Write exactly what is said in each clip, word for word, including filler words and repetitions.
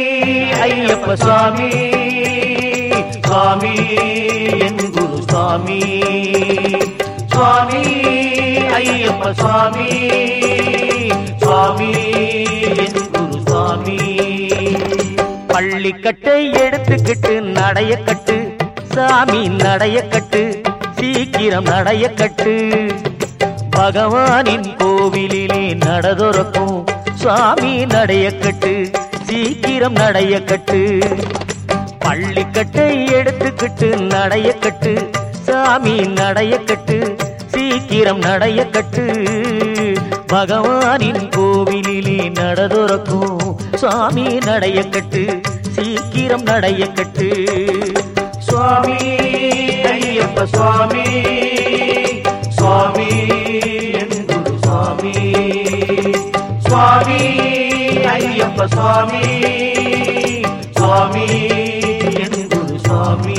ஐயப்ப சுவாமி சுவாமி என் குரு சுவாமி சுவாமி ஐயப்ப சுவாமி சுவாமி என் குரு சுவாமி. பள்ளிக்கட்டை எடுத்துக்கிட்டு நடைய கட்டு சாமி நடைய கட்டு சீக்கிரம் நடைய கட்டு. பகவானின் கோவிலிலே நடதுறக்கும் சுவாமி நடைய கட்டு சீக்கிரம் நடைய கட்டு. பள்ளிக்கட்டை எடுத்துக்கிட்டு நடைய கட்டு சாமி நடைய கட்டு சீக்கிரம் நடைய கட்டு. பகவானின் கோவிலிலே நடதுறக்கும் சுவாமி நடைய கட்டு சீக்கிரம் நடைய கட்டு. சுவாமி ஐயப்ப சுவாமி சுவாமி என் குரு சுவாமி சுவாமி ஐயப்ப சுவாமி சுவாமி என் குரு சுவாமி.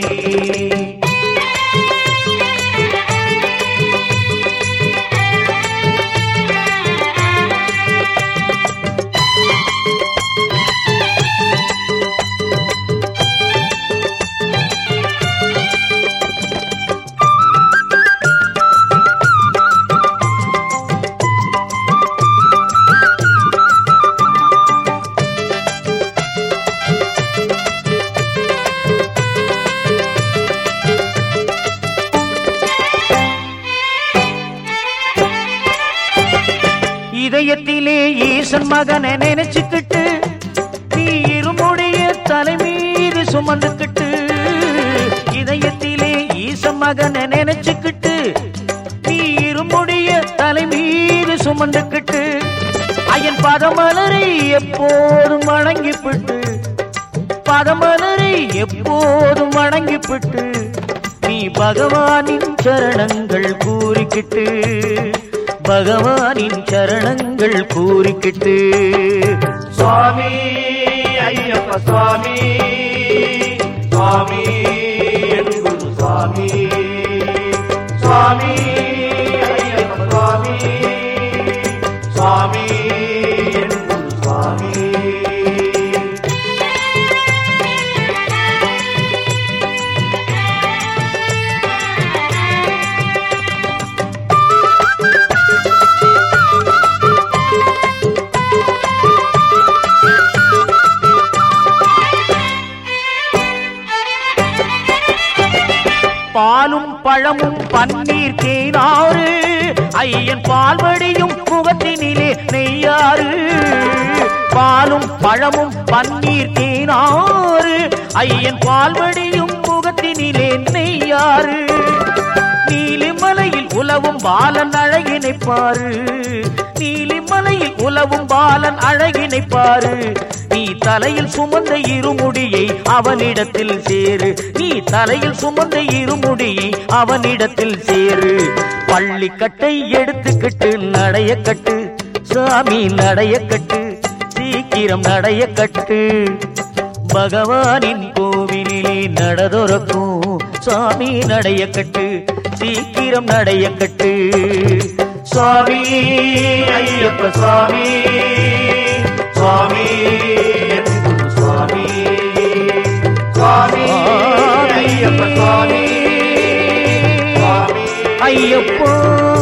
இதயத்திலே ஈசன் மகனை நினைச்சுக்கிட்டு நீ இருமுடைய தலைமீது சுமந்துக்கிட்டு. இதயத்திலே ஈசன் மகனை நினைச்சுக்கிட்டு நீ இருமுடைய தலைமீது சுமந்துக்கிட்டு. அயன் பதமலரை எப்போதும் வணங்கிவிட்டு பதமலரை எப்போதும் வணங்கிவிட்டு நீ பகவானின் சரணங்கள் கூறிக்கிட்டு பகவானின் சரணங்கள் கூறிக்கிட்டு. சுவாமி ஐயப்ப சுவாமி சுவாமி என் குரு சுவாமி சுவாமி ஐயப்ப சுவாமி சுவாமி என் குரு சுவாமி. பாலும் பழமும் பன்னீர் தேனாறு ஐயன் பால்வடியும் முகத்தினிலே நெய்யாறு. பாலும் பழமும் பன்னீர் தேனாறு ஐயன் பால்வடியும் முகத்தினிலே நெய்யாறு. நீலிமலையில் உலவும் பாலன் அழகினை பாரு நீலிமலையில் உலவும் பாலன் அழகினை பாரு. நீ தலையில் சுமந்த இருமுடியை அவனிடத்தில் சேரு நீ தலையில் சுமந்த இருமுடியை அவனிடத்தில் சேரு. பள்ளிக்கட்டை எடுத்துக்கிட்டு நடைய கட்டு சாமி நடைய கட்டு சீக்கிரம் நடைய கட்டு. பகவானின் கோவிலிலே நடதுறக்கும் சாமி நடைய கட்டு சீக்கிரம் நடைய கட்டு. சுவாமி ஐயப்ப சுவாமி சுவாமி என் குரு சுவாமி சுவாமி ஐயப்ப சுவாமி சுவாமி ஐயப்போ.